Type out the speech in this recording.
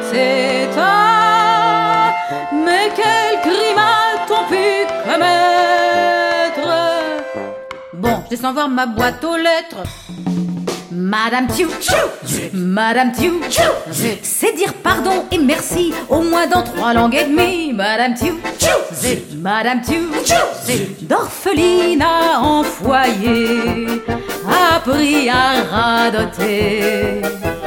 c'est un. Mais quel crime a-t-on pu commettre? Bon, je descends voir ma boîte aux lettres. Madame Tiou, Madame Tiou, c'est dire pardon et merci, au moins dans 3 langues et demie. Madame Tiou, Madame Tiou, d'orphelinat en foyer, a pris à radoter.